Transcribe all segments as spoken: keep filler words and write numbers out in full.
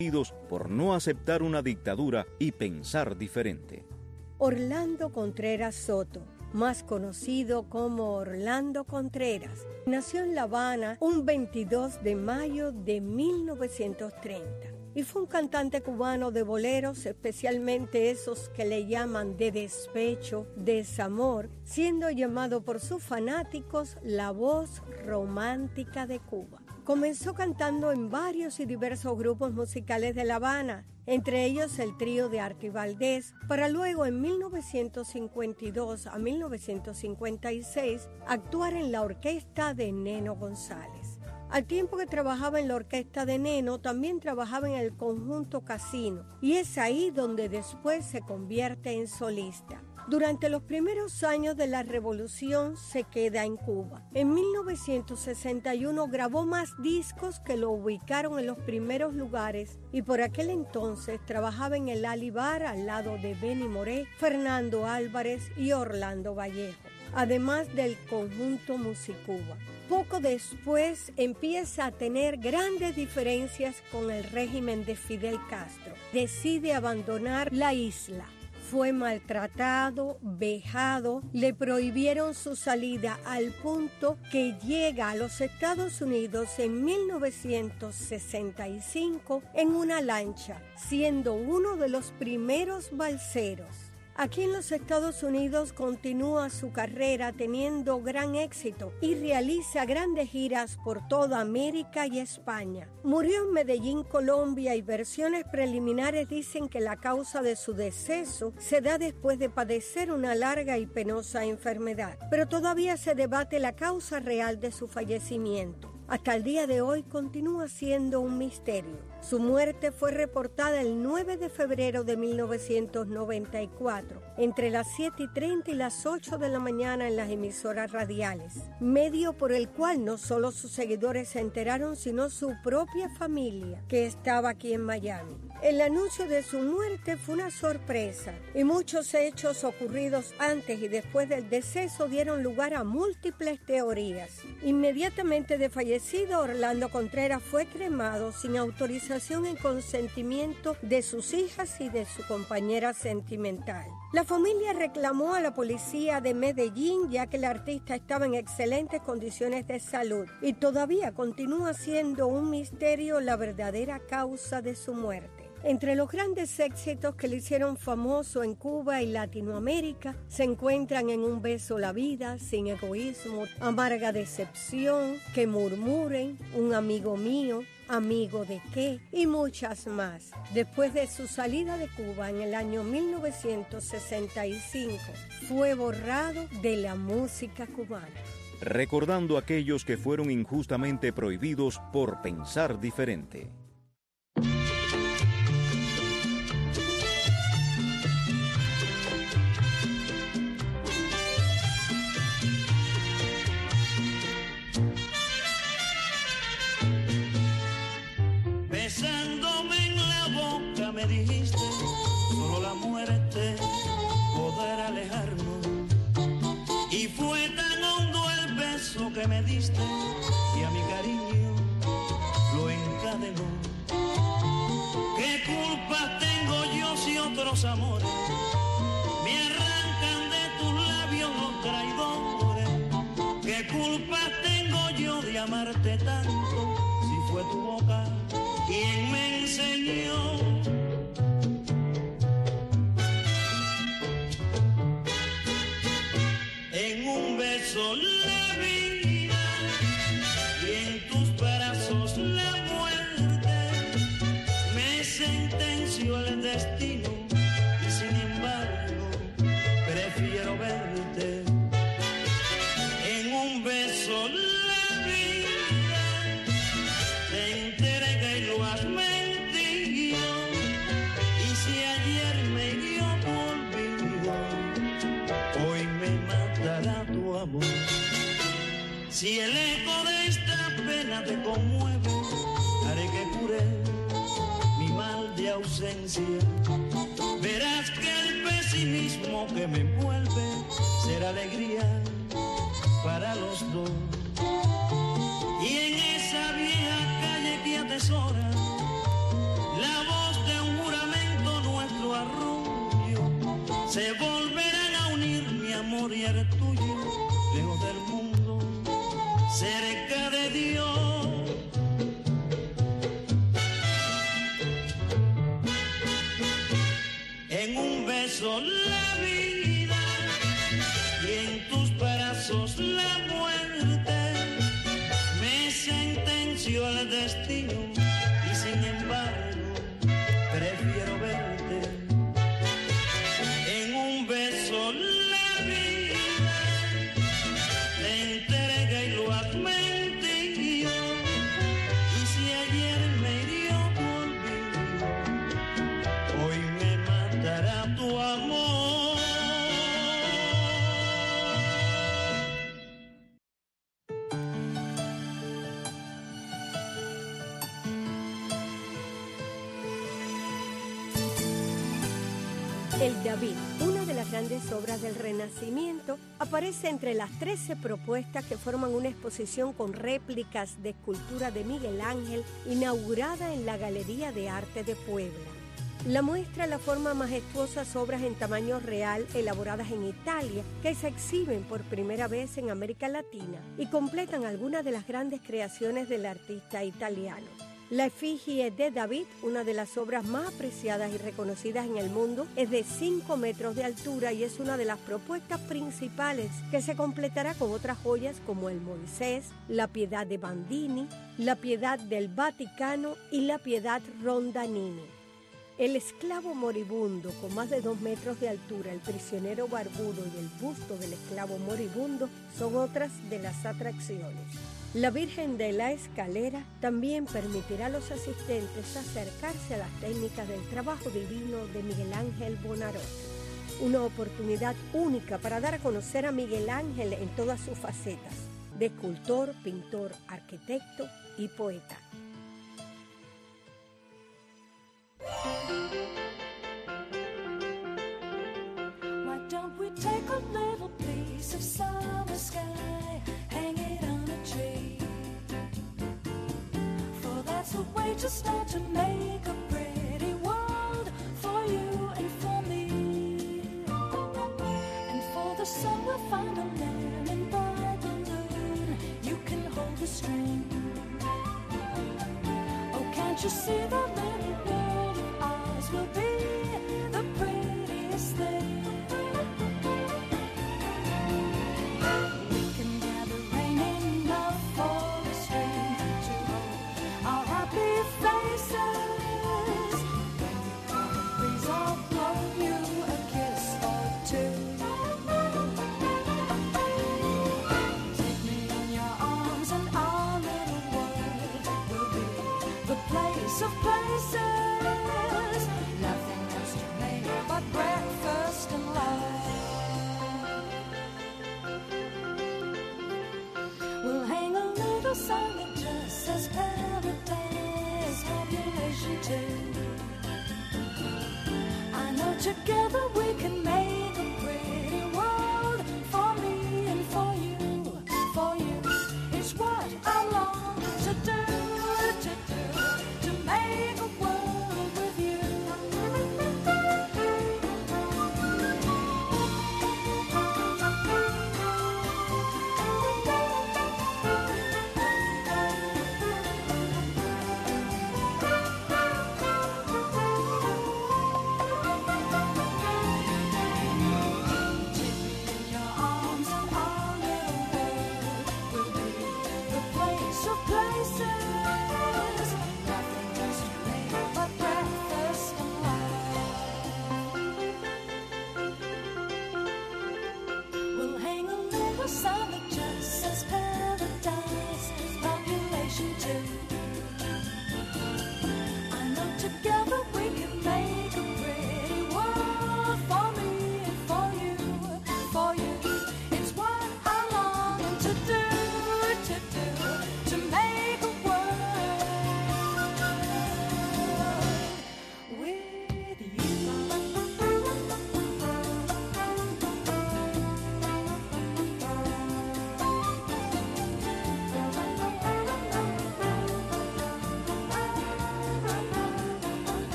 por no aceptar una dictadura y pensar diferente. Orlando Contreras Soto, más conocido como Orlando Contreras, nació en La Habana un veintidós de mayo de mil novecientos treinta y fue un cantante cubano de boleros, especialmente esos que le llaman de despecho, desamor, siendo llamado por sus fanáticos la voz romántica de Cuba. Comenzó cantando en varios y diversos grupos musicales de La Habana, entre ellos el trío de Arty Valdés, para luego en mil novecientos cincuenta y dos a mil novecientos cincuenta y seis actuar en la orquesta de Neno González. Al tiempo que trabajaba en la orquesta de Neno, también trabajaba en el conjunto Casino, y es ahí donde después se convierte en solista. Durante los primeros años de la revolución se queda en Cuba. En mil novecientos sesenta y uno grabó más discos que lo ubicaron en los primeros lugares y por aquel entonces trabajaba en el Ali Bar al lado de Benny Moré, Fernando Álvarez y Orlando Vallejo, además del conjunto Musicuba. Poco después empieza a tener grandes diferencias con el régimen de Fidel Castro. Decide abandonar la isla. Fue maltratado, vejado, le prohibieron su salida al punto que llega a los Estados Unidos en mil novecientos sesenta y cinco en una lancha, siendo uno de los primeros balseros. Aquí en los Estados Unidos continúa su carrera teniendo gran éxito y realiza grandes giras por toda América y España. Murió en Medellín, Colombia, y versiones preliminares dicen que la causa de su deceso se da después de padecer una larga y penosa enfermedad, pero todavía se debate la causa real de su fallecimiento. Hasta el día de hoy continúa siendo un misterio. Su muerte fue reportada el nueve de febrero de mil novecientos noventa y cuatro, entre las siete y treinta y las ocho de la mañana en las emisoras radiales, medio por el cual no solo sus seguidores se enteraron, sino su propia familia, que estaba aquí en Miami. El anuncio de su muerte fue una sorpresa y muchos hechos ocurridos antes y después del deceso dieron lugar a múltiples teorías. Inmediatamente de fallecido, Orlando Contreras fue cremado sin autorización y consentimiento de sus hijas y de su compañera sentimental. La familia reclamó a la policía de Medellín, ya que el artista estaba en excelentes condiciones de salud y todavía continúa siendo un misterio la verdadera causa de su muerte. Entre los grandes éxitos que le hicieron famoso en Cuba y Latinoamérica se encuentran En un beso la vida, Sin egoísmo, Amarga decepción, Que murmuren, Un amigo mío, Amigo de qué y muchas más. Después de su salida de Cuba en el año mil novecientos sesenta y cinco, fue borrado de la música cubana. Recordando a aquellos que fueron injustamente prohibidos por pensar diferente. Besándome en la boca me dijiste, solo la muerte podrá alejarnos. Y fue tan hondo el beso que me diste y a mi cariño lo encadenó. ¿Qué culpa tengo yo si otros amores me arrancan de tus labios los traidores? ¿Qué culpa tengo yo de amarte tanto si fue tu boca quien me enseñó? En un beso la vida y en tus brazos la muerte, me sentenció el destino y sin embargo prefiero verte. En un beso la vida te entrega y lo has mentido, y si ayer me dio olvido, hoy me matará tu amor. Si el eco de esta pena te conmueve, haré que cure mi mal de ausencia. Verás que el pesimismo que me envuelve será alegría para los dos. Y en esa vieja calle que atesora la se volverán a unir mi amor y el tuyo, lejos del mundo, cerca de Dios. En un beso la vida y en tus brazos la muerte, me sentenció el destino y sin embargo prefiero verte. En un beso la vida te entrega y lo has mentido, y si ayer me hirió tu olvido, hoy me matará tu amor. El David, una de las grandes obras del Renacimiento, aparece entre las trece propuestas que forman una exposición con réplicas de escultura de Miguel Ángel inaugurada en la Galería de Arte de Puebla. La muestra la forma majestuosas obras en tamaño real elaboradas en Italia que se exhiben por primera vez en América Latina y completan algunas de las grandes creaciones del artista italiano. La efigie de David, una de las obras más apreciadas y reconocidas en el mundo, es de cinco metros de altura y es una de las propuestas principales que se completará con otras joyas como el Moisés, la Piedad de Bandini, la Piedad del Vaticano y la Piedad Rondanini. El esclavo moribundo con más de dos metros de altura, el prisionero barbudo y el busto del esclavo moribundo son otras de las atracciones. La Virgen de la Escalera también permitirá a los asistentes acercarse a las técnicas del trabajo divino de Miguel Ángel Buonarroti. Una oportunidad única para dar a conocer a Miguel Ángel en todas sus facetas, de escultor, pintor, arquitecto y poeta. Why don't we take a little piece of summer sky, hang it on a tree? For that's the way to start to make a pretty world for you and for me. And for the sun we'll find a lemon bright balloon, you can hold the string. Oh, can't you see that little world of ours will be the prettiest thing? Of places, nothing else to make but breakfast and love. We'll hang a little sign that just says paradise, population two. I know together we can make a pretty world for me and for you, for you. It's what I long to do, to do. Make a world with you.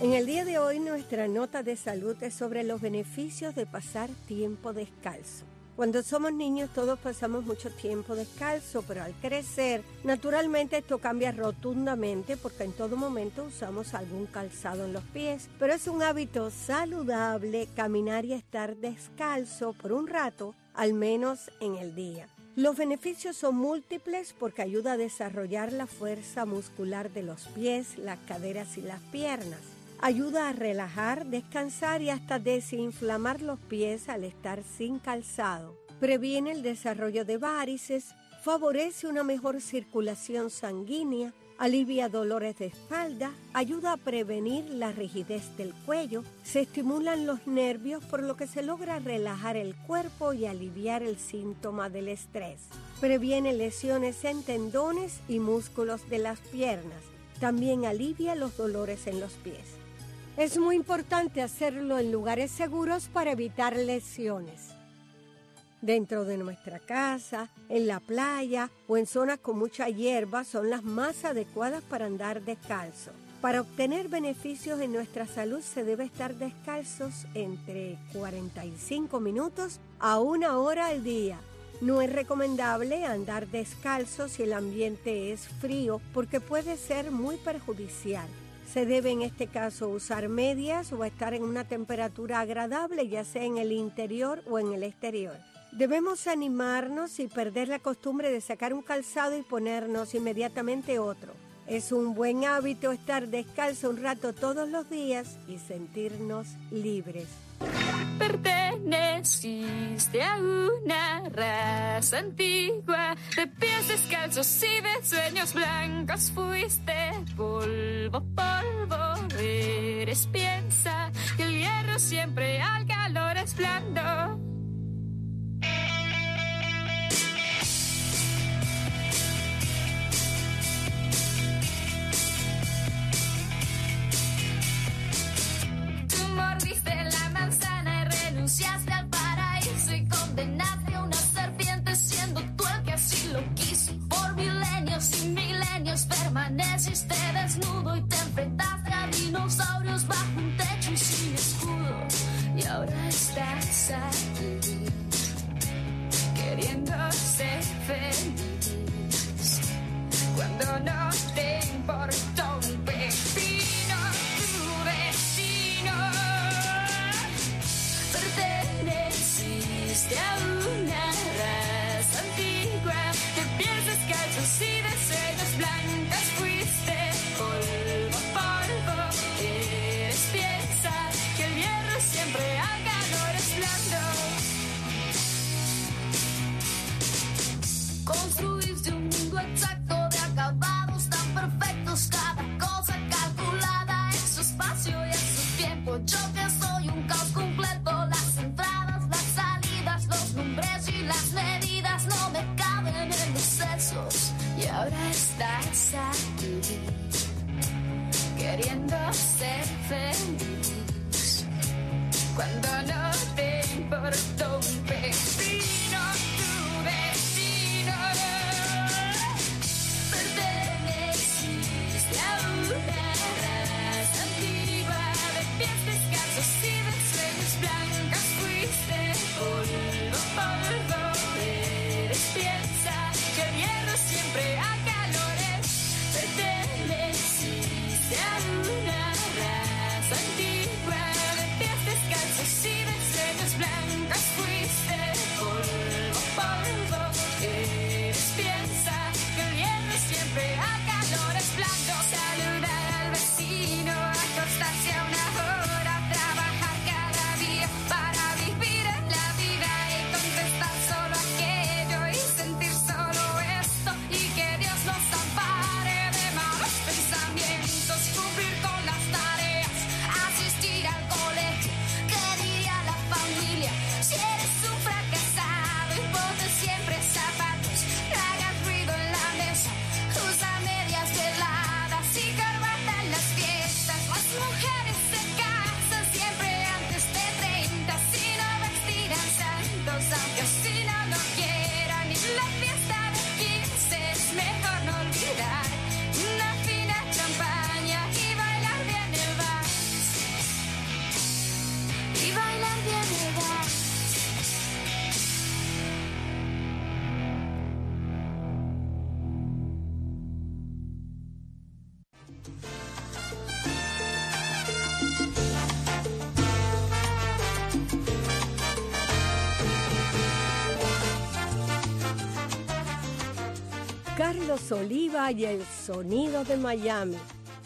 En el día de hoy nuestra nota de salud es sobre los beneficios de pasar tiempo descalzo. Cuando somos niños todos pasamos mucho tiempo descalzo, pero al crecer, naturalmente esto cambia rotundamente porque en todo momento usamos algún calzado en los pies. Pero es un hábito saludable caminar y estar descalzo por un rato, al menos en el día. Los beneficios son múltiples porque ayuda a desarrollar la fuerza muscular de los pies, las caderas y las piernas. Ayuda a relajar, descansar y hasta desinflamar los pies al estar sin calzado. Previene el desarrollo de varices, favorece una mejor circulación sanguínea, alivia dolores de espalda, ayuda a prevenir la rigidez del cuello, se estimulan los nervios por lo que se logra relajar el cuerpo y aliviar el síntoma del estrés. Previene lesiones en tendones y músculos de las piernas. También alivia los dolores en los pies. Es muy importante hacerlo en lugares seguros para evitar lesiones. Dentro de nuestra casa, en la playa o en zonas con mucha hierba son las más adecuadas para andar descalzo. Para obtener beneficios en nuestra salud se debe estar descalzos entre cuarenta y cinco minutos a una hora al día. No es recomendable andar descalzo si el ambiente es frío porque puede ser muy perjudicial. Se debe en este caso usar medias o estar en una temperatura agradable, ya sea en el interior o en el exterior. Debemos animarnos y perder la costumbre de sacar un calzado y ponernos inmediatamente otro. Es un buen hábito estar descalzo un rato todos los días y sentirnos libres. Perteneciste a una raza antigua, de pies descalzos y de sueños blancos fuiste polvo, polvo eres, piensa que el hierro siempre al calor es blando. Mordiste la manzana y renunciaste al paraíso y condenaste a una serpiente siendo tú el que así lo quiso. Por milenios y milenios permaneciste desnudo y te enfrentaste a dinosaurios bajo un techo y sin escudo. Y ahora estás aquí queriendo ser feliz cuando no te importó un pepino tu destino. Perteneciste a una raza antigua, de pies descalzos y de sueños blancas fuiste polvo, polvo eres, piensa que el hierro siempre al calor es blando. Construiste un mundo exacto de acabados tan perfectos, cada cosa calculada en su espacio y en su tiempo. Yo que soy un caos completo, las entradas, las salidas, los nombres y las medidas no me caben en los sesos. Y ahora estás aquí queriendo ser feliz cuando no te importó un pepino tu destino. Perteneciste a una raza antigua, de pies descalzos y de sueños blancos fuiste polvo, polvo eres, piensa que el hierro siempre a calores. Perteneciste a una raza antigua, de pies descalzos y de sueños blancos fuiste Carlos Oliva y el sonido de Miami.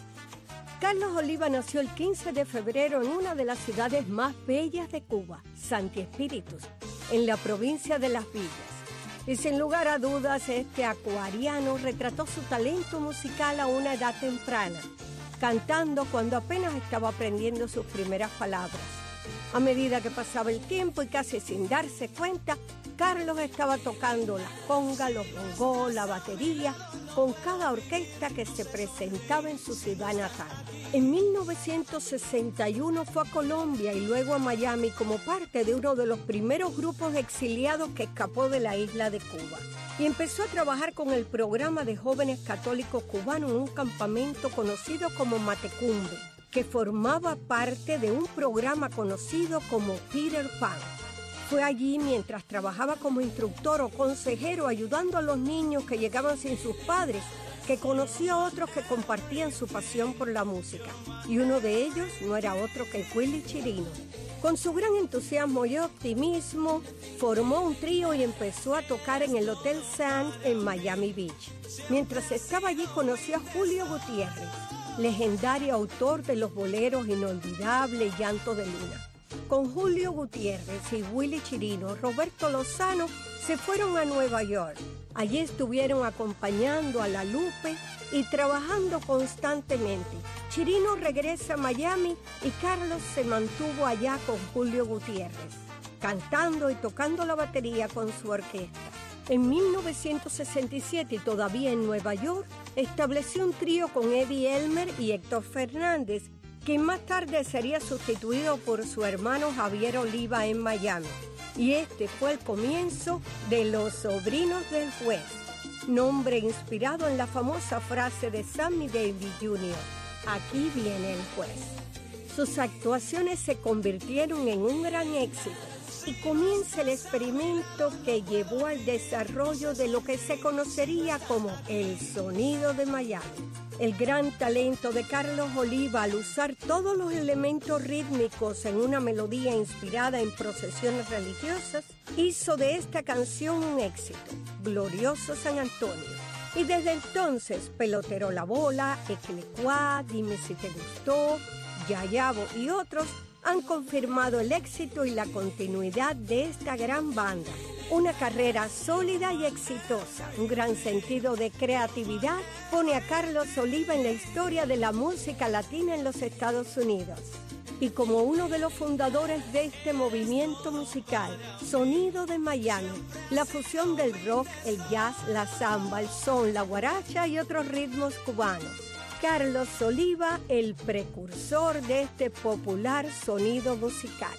Carlos Oliva nació el quince de febrero en una de las ciudades más bellas de Cuba, Santi Espíritus, en la provincia de Las Villas. Y sin lugar a dudas, este acuariano retrató su talento musical a una edad temprana, cantando cuando apenas estaba aprendiendo sus primeras palabras. A medida que pasaba el tiempo y casi sin darse cuenta, Carlos estaba tocando la conga, los bongos, la batería, con cada orquesta que se presentaba en su ciudad natal. En mil novecientos sesenta y uno fue a Colombia y luego a Miami como parte de uno de los primeros grupos exiliados que escapó de la isla de Cuba. Y empezó a trabajar con el programa de jóvenes católicos cubanos en un campamento conocido como Matecumbe, que formaba parte de un programa conocido como Peter Pan. Fue allí mientras trabajaba como instructor o consejero ayudando a los niños que llegaban sin sus padres, que conoció a otros que compartían su pasión por la música. Y uno de ellos no era otro que Willy Chirino. Con su gran entusiasmo y optimismo, formó un trío y empezó a tocar en el Hotel Sand en Miami Beach. Mientras estaba allí conoció a Julio Gutiérrez, legendario autor de los boleros inolvidables Llanto de Luna. Con Julio Gutiérrez y Willy Chirino, Roberto Lozano se fueron a Nueva York. Allí estuvieron acompañando a La Lupe y trabajando constantemente. Chirino regresa a Miami y Carlos se mantuvo allá con Julio Gutiérrez, cantando y tocando la batería con su orquesta. En mil novecientos sesenta y siete, y todavía en Nueva York, estableció un trío con Eddie Elmer y Héctor Fernández, que más tarde sería sustituido por su hermano Javier Oliva en Miami. Y este fue el comienzo de Los Sobrinos del Juez, nombre inspirado en la famosa frase de Sammy Davis junior, aquí viene el juez. Sus actuaciones se convirtieron en un gran éxito y comienza el experimento que llevó al desarrollo de lo que se conocería como el sonido de Miami. El gran talento de Carlos Oliva al usar todos los elementos rítmicos en una melodía inspirada en procesiones religiosas hizo de esta canción un éxito, Glorioso San Antonio. Y desde entonces, Pelotero la Bola, Equilicuá, Dime si te gustó, Yayabo y otros han confirmado el éxito y la continuidad de esta gran banda. Una carrera sólida y exitosa, un gran sentido de creatividad pone a Carlos Oliva en la historia de la música latina en los Estados Unidos. Y como uno de los fundadores de este movimiento musical, Sonido de Miami, la fusión del rock, el jazz, la samba, el son, la guaracha y otros ritmos cubanos. Carlos Oliva, el precursor de este popular sonido musical.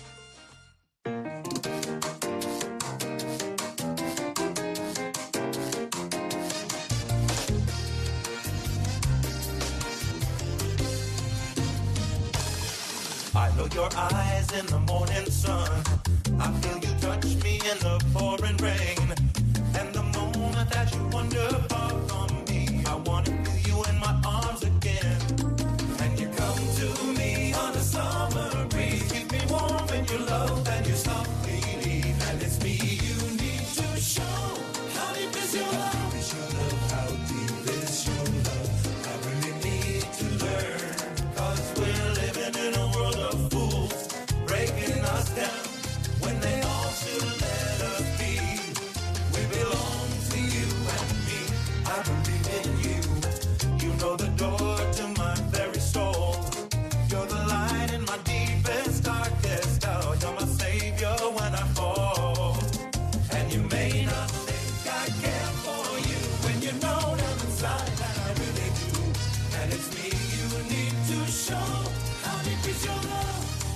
I know your eyes in the morning sun. I feel you touch me in the pouring rain. And the moment that you wander far from me, I want to feel you in my arms again. And you come to me on a summer breeze. Keep me warm in your love and you softly leave. And it's me you need to show. How deep is your love? How deep is your love? How deep is your love? I really need to learn. Cause we're living in a world of fools, breaking us down when they all should let us be. We belong to you and me. I believe in you. You know the door to my very soul. You're the light in my deepest, darkest hour. You're my savior when I fall. And you may not think I care for you when you know down inside that I really do. And it's me you need to show. How deep is your love?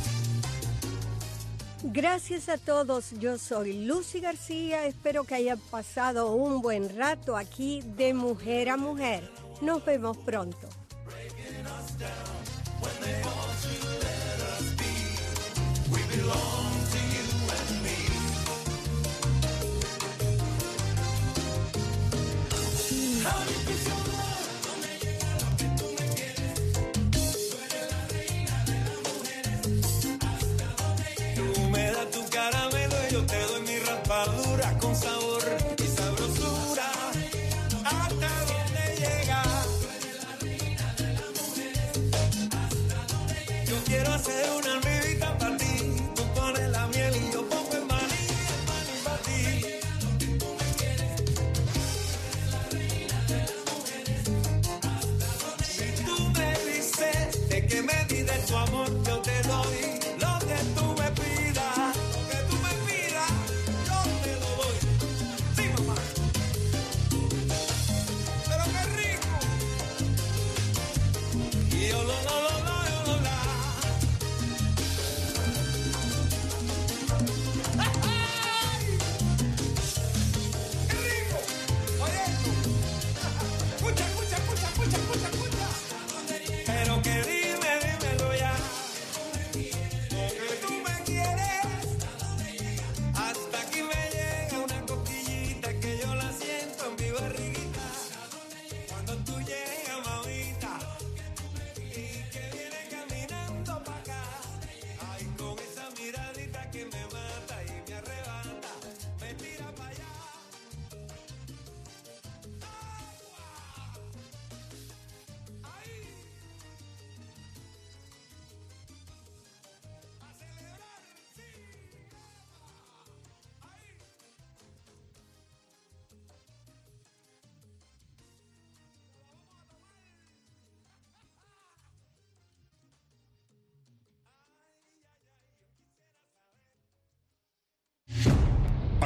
Gracias a todos, yo soy Lucy García, espero que hayan pasado un buen rato aquí de Mujer a Mujer. Nos vemos pronto. Caramelo y yo te doy mi raspadura con sabor y sabrosura.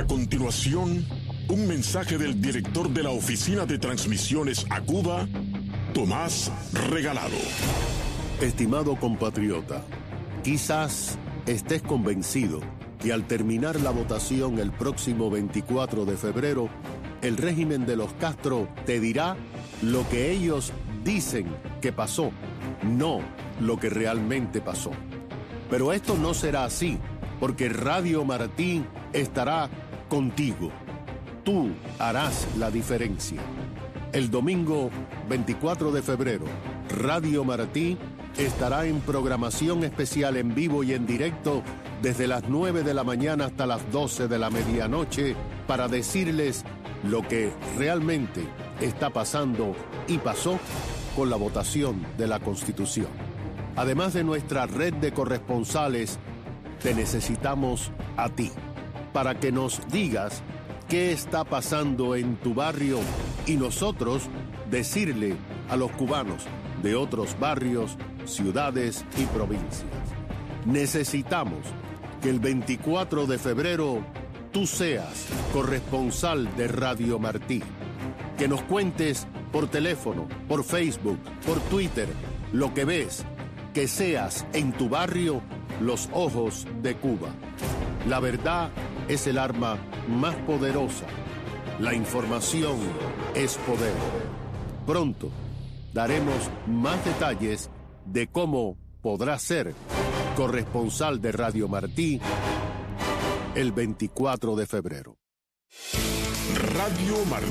A continuación, un mensaje del director de la Oficina de Transmisiones a Cuba, Tomás Regalado. Estimado compatriota, quizás estés convencido que al terminar la votación el próximo veinticuatro de febrero, el régimen de los Castro te dirá lo que ellos dicen que pasó, no lo que realmente pasó. Pero esto no será así, porque Radio Martí estará contigo. Tú harás la diferencia. El domingo veinticuatro de febrero, Radio Martí estará en programación especial en vivo y en directo desde las nueve de la mañana hasta las doce de la medianoche para decirles lo que realmente está pasando y pasó con la votación de la Constitución. Además de nuestra red de corresponsales, te necesitamos a ti para que nos digas qué está pasando en tu barrio y nosotros decirle a los cubanos de otros barrios, ciudades y provincias. Necesitamos que el veinticuatro de febrero tú seas corresponsal de Radio Martí. Que nos cuentes por teléfono, por Facebook, por Twitter, lo que ves, que seas en tu barrio los ojos de Cuba. La verdad es el arma más poderosa. La información es poder. Pronto daremos más detalles de cómo podrás ser corresponsal de Radio Martí el veinticuatro de febrero. Radio Martí.